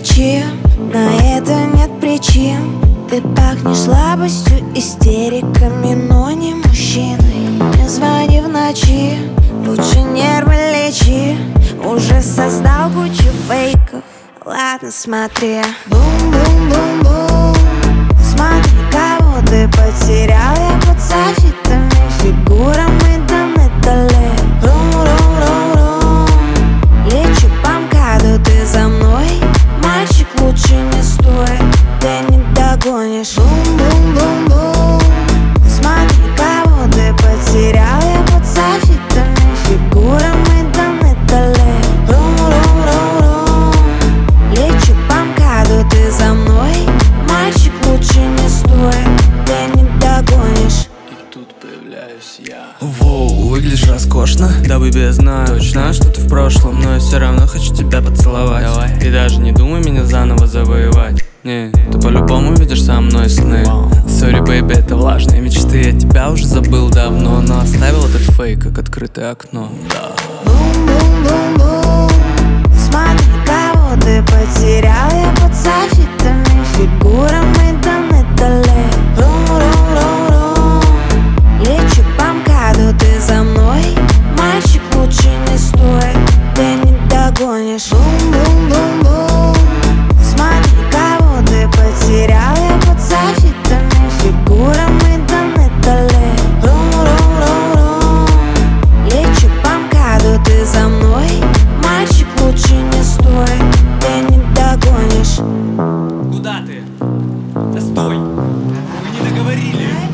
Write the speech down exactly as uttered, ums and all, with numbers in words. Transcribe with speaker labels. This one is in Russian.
Speaker 1: кричи, на это нет причин. Ты пахнешь слабостью, истериками, но не мужчиной. Не звони в ночи, лучше нервы лечи. Уже создал кучу фейков, ладно, смотри. Бум-бум-бум-бум, смотри, кого ты потерял. Я под софитами, фигурами до металле. Рум-рум-рум-рум, лечу по МКАДу, ты за мной. Мальчик, лучше не стой, ты не догонишь. Бум-бум-бум-бум, смотри, кого ты потерял. Я под софитами, фигурами до металле. Рум-рум-рум-рум, лечу по МКАДу, ты за мной. Мальчик, лучше не стой, ты не догонишь.
Speaker 2: И тут появляюсь я.
Speaker 3: Воу, выглядишь роскошно. Да, бэби, я знаю, точно знаю, что ты в прошлом, но я все равно хочу тебя поцеловать. Давай. И даже не думай меня заново завоевать. Не, ты по-любому видишь со мной сны. Сори, бэйби, это влажные мечты. Я тебя уже забыл давно, но оставил этот фейк, как открытое окно. Да.
Speaker 1: Бум-бум-бум-бум, смотри, кого ты потерял. Я под софитами, фигурами до металле. Рум-рум-рум-рум, лечу по МКАДу, ты за мной. Мальчик, лучше не стой, ты не догонишь. Бум-бум-бум-бум, смотри, кого ты потерял. Я под софитами, фигурами до металле. Рум-рум-рум-рум, лечу по МКАДу, ты за мной. Мальчик, лучше не стой, ты не догонишь.
Speaker 2: Куда ты? Да стой! Мы не договорили!